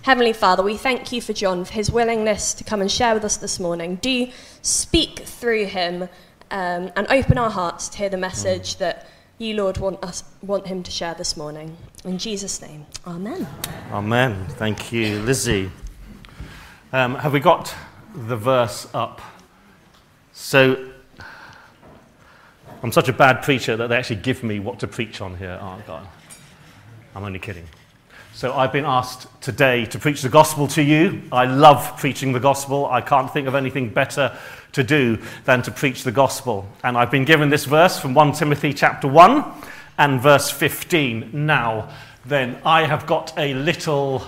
Heavenly Father, we thank you for John, for his willingness to come and share with us this morning. Do speak through him and open our hearts to hear the message that you, Lord, want him to share this morning. In Jesus' name, amen. Amen. Thank you, Lizzie. Have we got the verse up? So, I'm such a bad preacher that they actually give me what to preach on here. Oh, God. I'm only kidding. So I've been asked today to preach the gospel to you. I love preaching the gospel. I can't think of anything better to do than to preach the gospel. And I've been given this verse from 1 Timothy chapter 1 and verse 15. Now, then, I have got a little,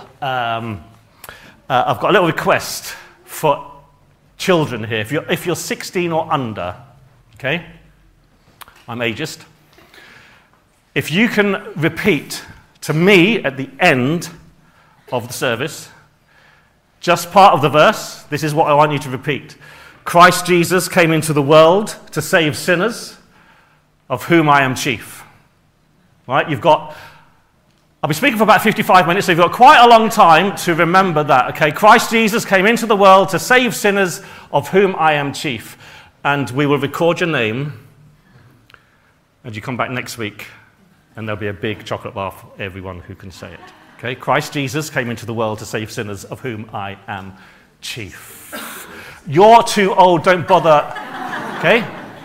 request for children here. If you're 16 or under, okay, I'm ageist. If you can repeat to me at the end of the service, just part of the verse, this is what I want you to repeat. Christ Jesus came into the world to save sinners, of whom I am chief. Right? I'll be speaking for about 55 minutes, so you've got quite a long time to remember that. Okay, Christ Jesus came into the world to save sinners, of whom I am chief. And we will record your name, and you come back next week, and there'll be a big chocolate bar for everyone who can say it. Okay, Christ Jesus came into the world to save sinners, of whom I am chief. You're too old, don't bother. Okay?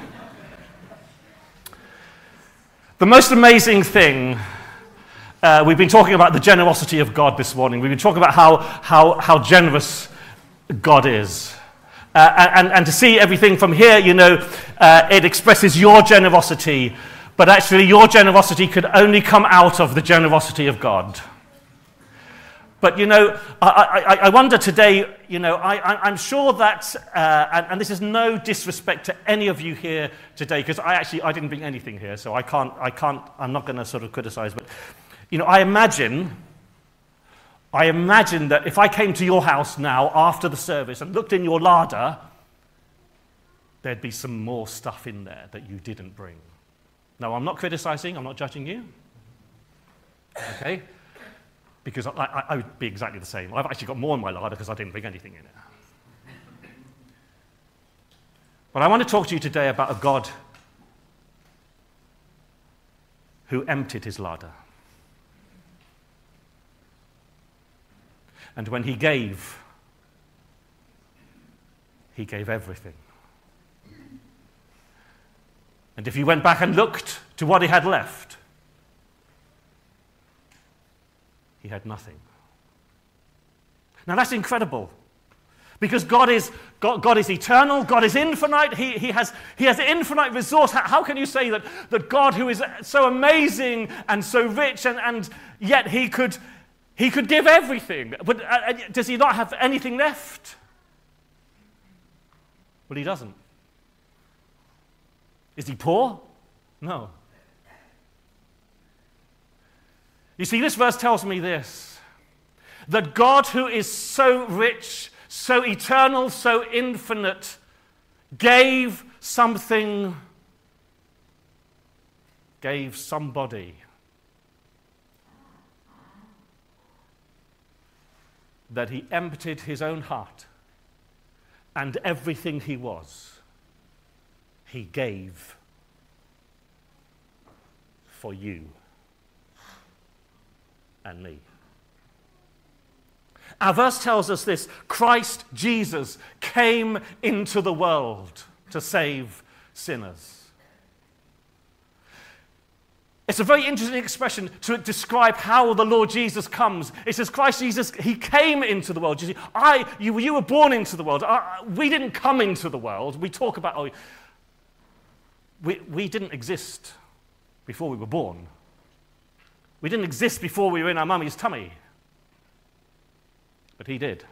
The most amazing thing, we've been talking about the generosity of God this morning. We've been talking about how generous God is. And to see everything from here, it expresses your generosity, but actually your generosity could only come out of the generosity of God. But, I wonder today, I'm sure that, and this is no disrespect to any of you here today, because I didn't bring anything here, so I'm not going to sort of criticize, but, I imagine that if I came to your house now after the service and looked in your larder, there'd be some more stuff in there that you didn't bring. Now, I'm not criticizing, I'm not judging you, okay? Because I would be exactly the same. I've actually got more in my larder because I didn't bring anything in it. But I want to talk to you today about a God who emptied his larder. And when he gave everything. And if you went back and looked to what he had left, he had nothing. Now that's incredible, because God is eternal, God is infinite, he has infinite resource. How can you say that God, who is so amazing and so rich, and yet he could give everything, but does he not have anything left? Well, he doesn't. Is he poor? No. You see, this verse tells me this, that God, who is so rich, so eternal, so infinite, gave somebody that he emptied his own heart, and everything he was, he gave for you and me. Our verse tells us this: Christ Jesus came into the world to save sinners. It's a very interesting expression to describe how the Lord Jesus comes. It says Christ Jesus, he came into the world. You see, you were born into the world. We didn't come into the world. We talk about, we didn't exist before we were born. We didn't exist before we were in our mummy's tummy. But he did.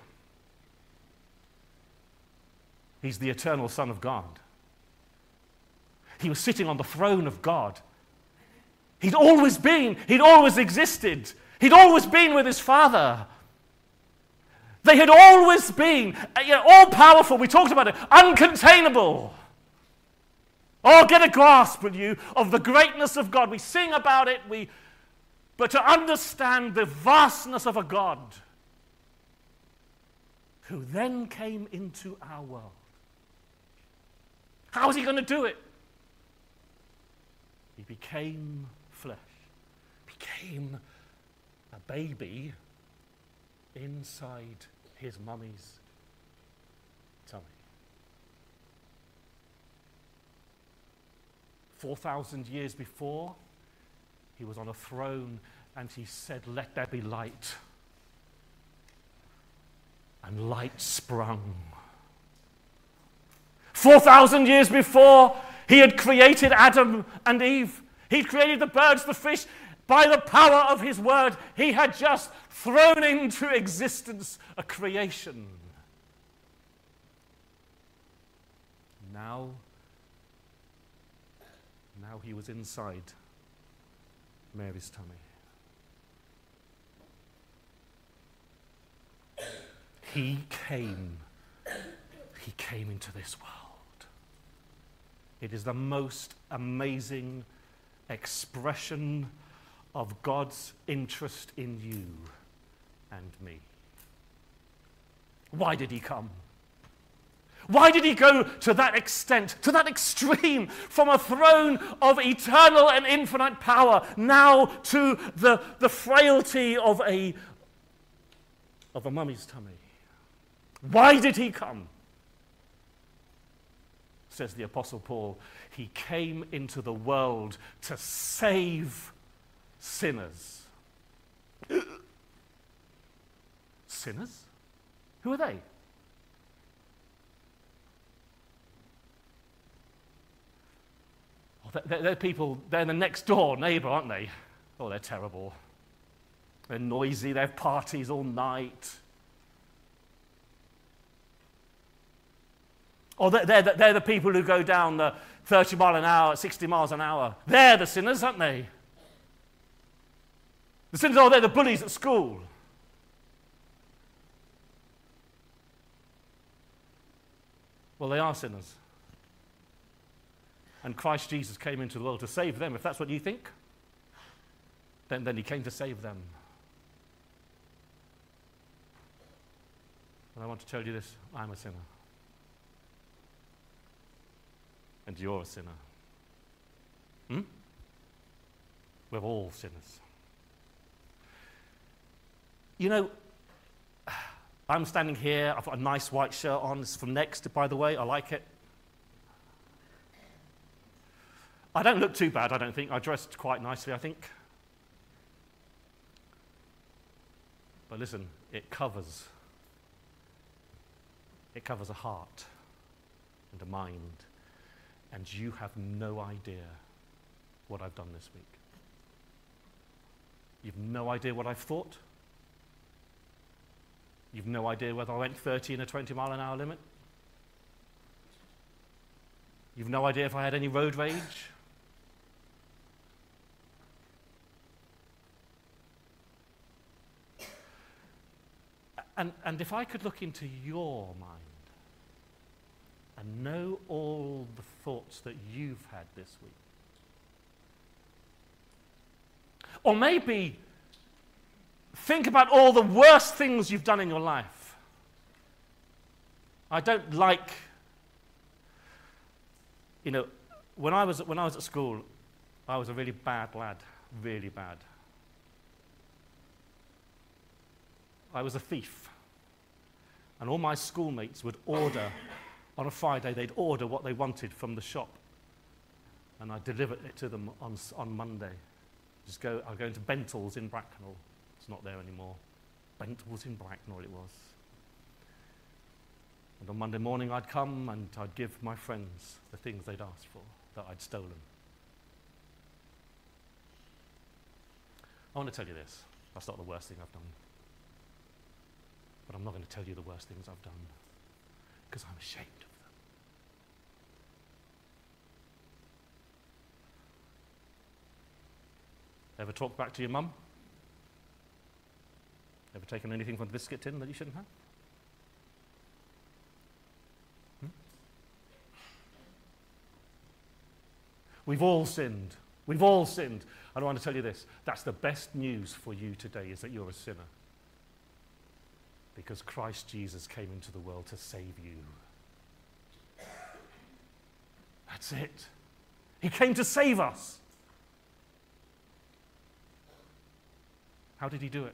He's the eternal Son of God. He was sitting on the throne of God. He'd always been, he'd always existed. He'd always been with his Father. They had always been, all-powerful, we talked about it, uncontainable. Oh, get a grasp, will you, of the greatness of God. We sing about it, but to understand the vastness of a God who then came into our world. How is he going to do it? He became flesh, became a baby inside his mummy's tummy. 4,000 years before, he was on a throne and he said, "Let there be light." And light sprung. 4,000 years before, he had created Adam and Eve. He'd created the birds, the fish. By the power of his word, he had just thrown into existence a creation. Now he was inside Mary's tummy. He came into this world. It is the most amazing expression of God's interest in you and me. Why did he come? Why did he go to that extent, to that extreme, from a throne of eternal and infinite power now to the frailty of a mummy's tummy? Why did he come? Says the Apostle Paul, he came into the world to save sinners. Sinners? Who are they? Oh, they're people, they're the next door neighbour, aren't they? Oh, they're terrible. They're noisy, they have parties all night. Or they're the people who go down the 30 mile an hour, 60 miles an hour. They're the sinners, aren't they? The sinners, oh, they're the bullies at school. Well, they are sinners. And Christ Jesus came into the world to save them. If that's what you think, then he came to save them. And I want to tell you this, I'm a sinner. And you're a sinner. We're all sinners. You know, I'm standing here, I've got a nice white shirt on. It's from Next, by the way, I like it. I don't look too bad, I don't think. I dressed quite nicely, I think. But listen, it covers a heart and a mind. And you have no idea what I've done this week. You've no idea what I've thought. You've no idea whether I went 30 in a 20 mile an hour limit. You've no idea if I had any road rage. And if I could look into your mind and know all the thoughts that you've had this week, or maybe think about all the worst things you've done in your life. I don't like, when I was at school, I was a really bad lad, really bad. I was a thief. And all my schoolmates would order, on a Friday, they'd order what they wanted from the shop. And I'd deliver it to them on Monday. I'd go into Bentall's in Bracknell. It's not there anymore. Bentall's in Bracknell it was. And on Monday morning I'd come and I'd give my friends the things they'd asked for, that I'd stolen. I want to tell you this. That's not the worst thing I've done. But I'm not going to tell you the worst things I've done, because I'm ashamed of them. Ever talked back to your mum? Ever taken anything from the biscuit tin that you shouldn't have? We've all sinned. We've all sinned. And I want to tell you this. That's the best news for you today, is that you're a sinner. Because Christ Jesus came into the world to save you. That's it. He came to save us. How did he do it?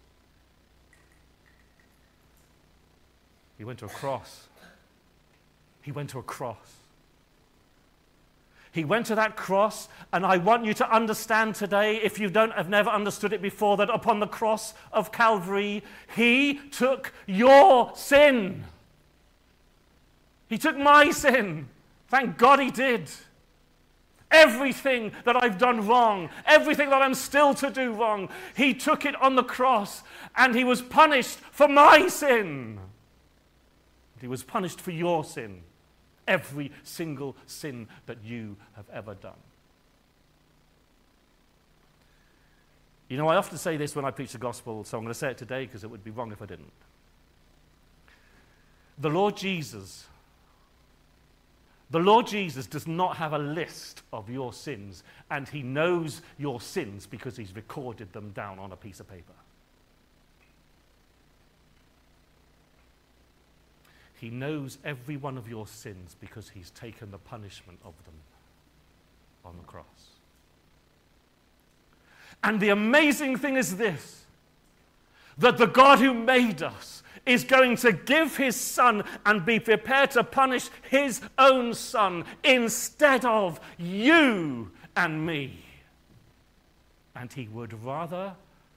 He went to a cross. He went to a cross. He went to that cross, and I want you to understand today, if you have never understood it before, that upon the cross of Calvary, he took your sin. He took my sin. Thank God he did. Everything that I've done wrong, everything that I'm still to do wrong, he took it on the cross, and he was punished for my sin. He was punished for your sin. Every single sin that you have ever done. You know, I often say this when I preach the gospel, so I'm going to say it today because it would be wrong if I didn't. The Lord Jesus does not have a list of your sins, and he knows your sins because he's recorded them down on a piece of paper. He knows every one of your sins because he's taken the punishment of them on the cross. And the amazing thing is this, that the God who made us is going to give his son and be prepared to punish his own son instead of you and me. And he would rather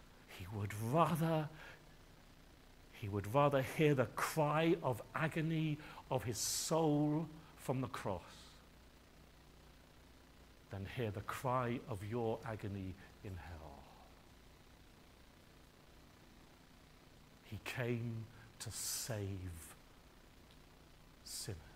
hear the cry of agony of his soul from the cross than hear the cry of your agony in hell. He came to save sinners.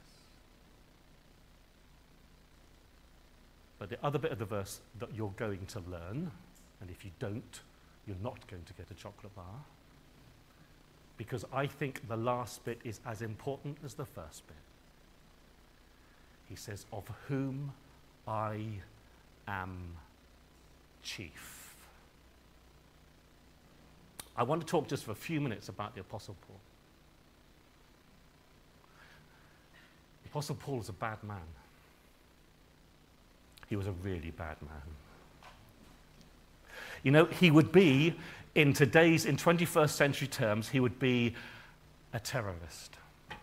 But the other bit of the verse that you're going to learn, and if you don't, you're not going to get a chocolate bar, because I think the last bit is as important as the first bit. He says, of whom I am chief. I want to talk just for a few minutes about the Apostle Paul. The Apostle Paul is a bad man. He was a really bad man. You know, he would be, in 21st century terms, he would be a terrorist.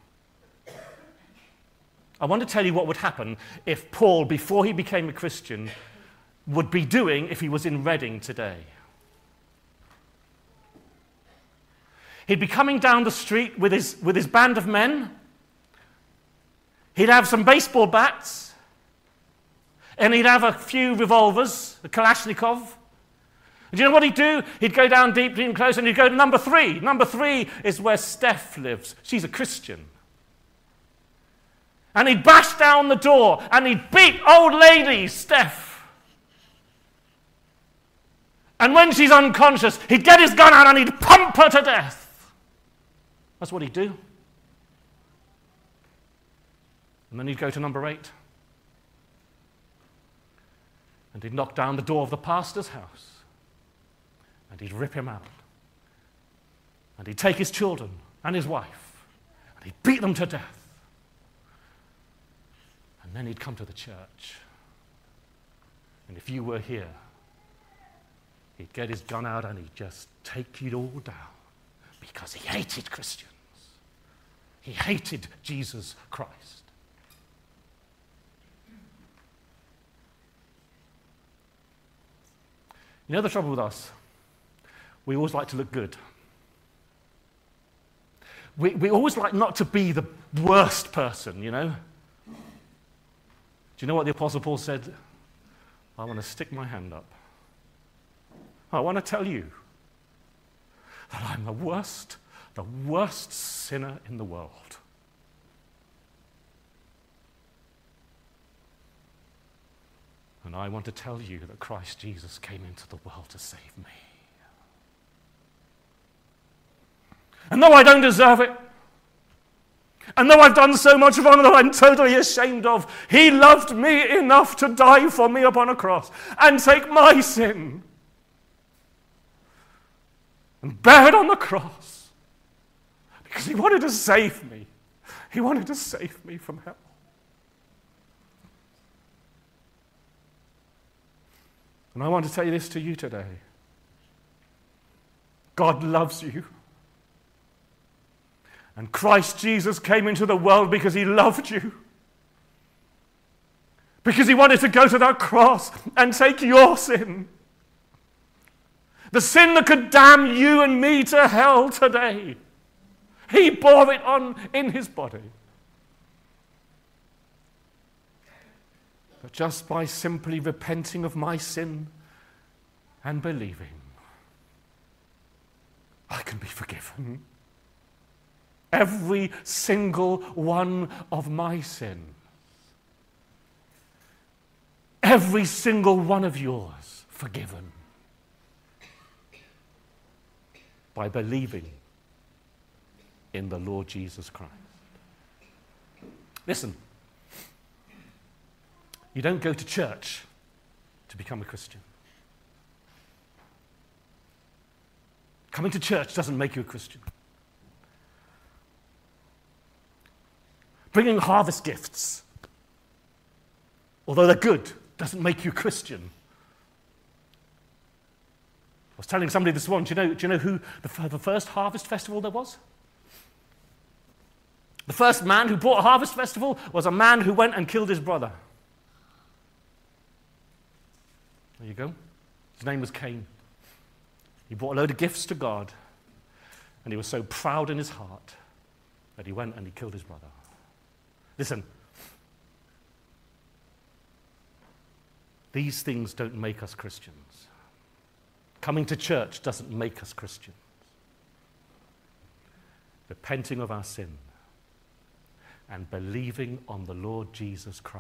I want to tell you what would happen if Paul, before he became a Christian, would be doing if he was in Reading today. He'd be coming down the street with his band of men. He'd have some baseball bats. And he'd have a few revolvers, a Kalashnikov. And do you know what he'd do? He'd go down deeply and close, and he'd go to number 3. Number 3 is where Steph lives. She's a Christian. And he'd bash down the door, and he'd beat old lady Steph. And when she's unconscious, he'd get his gun out and he'd pump her to death. That's what he'd do. And then he'd go to number 8. And he'd knock down the door of the pastor's house. And he'd rip him out. And he'd take his children and his wife. And he'd beat them to death. And then he'd come to the church. And if you were here, he'd get his gun out and he'd just take you all down. Because he hated Christians. He hated Jesus Christ. You know the trouble with us? We always like to look good. We always like not to be the worst person, you know? Do you know what the Apostle Paul said? I want to stick my hand up. I want to tell you that I'm the worst sinner in the world. And I want to tell you that Christ Jesus came into the world to save me. And though I don't deserve it, and though I've done so much wrong that I'm totally ashamed of, he loved me enough to die for me upon a cross and take my sin and bear it on the cross He wanted to save me. He wanted to save me from hell. And I want to say this to you today. God loves you. And Christ Jesus came into the world because he loved you. Because he wanted to go to that cross and take your sin. The sin that could damn you and me to hell today. He bore it on in his body. But just by simply repenting of my sin and believing, I can be forgiven. Every single one of my sins. Every single one of yours forgiven. By believing in the Lord Jesus Christ. Listen, you don't go to church to become a Christian. Coming to church doesn't make you a Christian. Bringing harvest gifts, although they're good, doesn't make you a Christian. I was telling somebody this morning, do you know who the first harvest festival there was? The first man who brought a harvest festival was a man who went and killed his brother. There you go. His name was Cain. He brought a load of gifts to God, and he was so proud in his heart that he went and he killed his brother. Listen, these things don't make us Christians. Coming to church doesn't make us Christians. Repenting of our sin and believing on the Lord Jesus Christ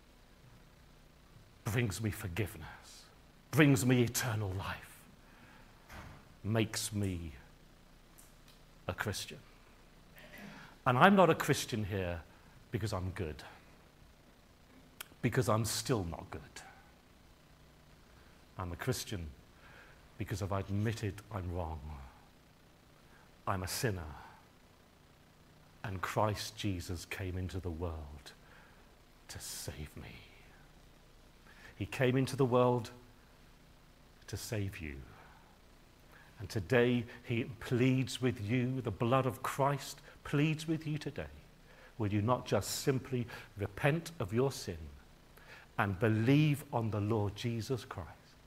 brings me forgiveness, brings me eternal life, makes me a Christian. And I'm not a Christian here because I'm good, because I'm still not good. I'm a Christian because I've admitted I'm wrong. I'm a sinner. And Christ Jesus came into the world to save me. He came into the world to save you. And today he pleads with you, the blood of Christ pleads with you today. Will you not just simply repent of your sin and believe on the Lord Jesus Christ?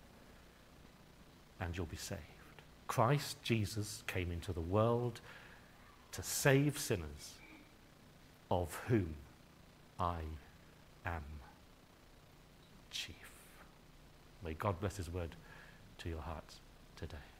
And you'll be saved. Christ Jesus came into the world to save sinners, of whom I am chief. May God bless his word to your hearts today.